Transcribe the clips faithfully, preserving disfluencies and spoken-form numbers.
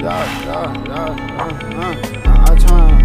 yeah, yeah, yeah, uh, uh, I'm trying.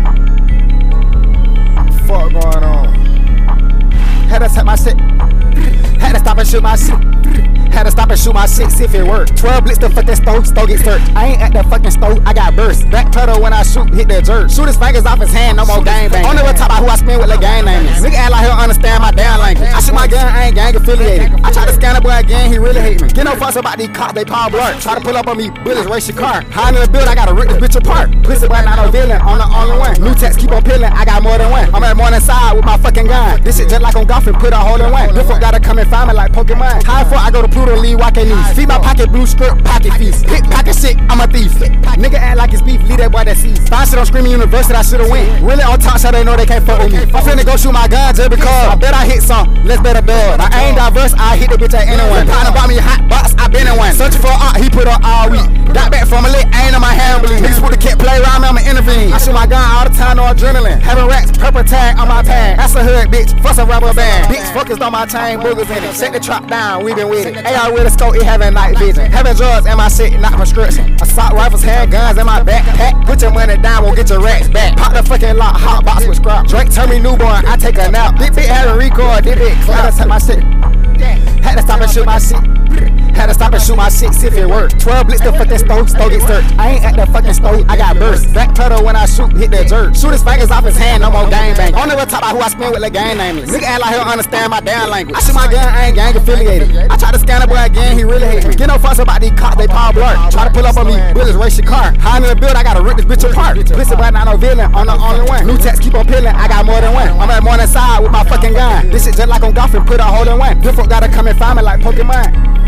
Fuck going on? Had to set my shit. Had to stop and shoot my shit. Had to stop and shoot my shit, see if it worked. twelve blitz the fucking stove, stove get stirred. I ain't at the fucking stove, I got burst. Back pedal when I shoot, hit the jerk. Shoot his fingers off his hand, no more gang bang. On the top about who I spin with the gang name is. Nigga act like he'll understand my damn language. I shoot my gun, I ain't gang affiliated. I try to scan the boy again, he really hate me. Get no fuss about these cops, they Paul Blart. Try to pull up on me, bullets race your car. High in the build, I gotta rip this bitch apart. Pussy boy not no villain, I'm the only one. New text keep on peeling, I got more than one. I'm at morning side with my fucking gun. This shit just like on golf and put a hole in one. This fuck gotta come and find me like Pokemon. High for I go to Pluto, leave walking knees. Feed my pocket blue script, pocket feast. Hit pocket shit, I'm a thief. Nigga act like it's beef, leave that boy that sees. Find shit on Screaming University, I should've went. Really on top, so they know they can't fuck with me. I'm finna go shoot my gun just because. I bet I hit some, let's bet a bell. I ain't diverse, I hit the bitch at anyone. Partner bought me a hot box, I been in one. Searching for art, he put up all week. Got back from a lick, ain't on my hand bleed. Niggas put the kid play around me, I'ma intervene. I shoot my gun all the time, no adrenaline. Having racks, purple tag on my pad. That's a hood, bitch, fuss a rubber band. Bitch, focused on my chain, boogers in it. Set the trap down, we been with it. A R with a scope, it having night vision. Having drugs in my shit, not prescription. Assault rifles, handguns in my backpack. Put your money down, won't get your racks back. Pop the fucking lock, hot box with scrap. Drake turn me newborn, I take a nap. This bitch having record, this bitch clap. Had to my shit. Had to stop and shoot my shit. Had to stop and shoot my shit, see if it worked. twelve blitz the fucking stove, stove get stirred. I ain't at the fucking stove, I got burst. Back pedal when I shoot, hit the jerk. Shoot his fingers off his hand, no more gang bang. I don't never talk about who I spin with the gang name is. Nigga act like he'll understand my damn language. I shoot my gun, I ain't gang affiliated. I try to scan the boy again, he really hate me. Get no fuss about these cops, they Paul Blart. Try to pull up on me, bullets race your car. High in the build, I gotta rip this bitch apart. Pussy boy not no villain, I'm the only one. New text keep on peeling, I got more than one. I'm at morning side with my fucking gun. This shit just like on golf and put a hole in one. This fuck gotta come and find me like Pokemon.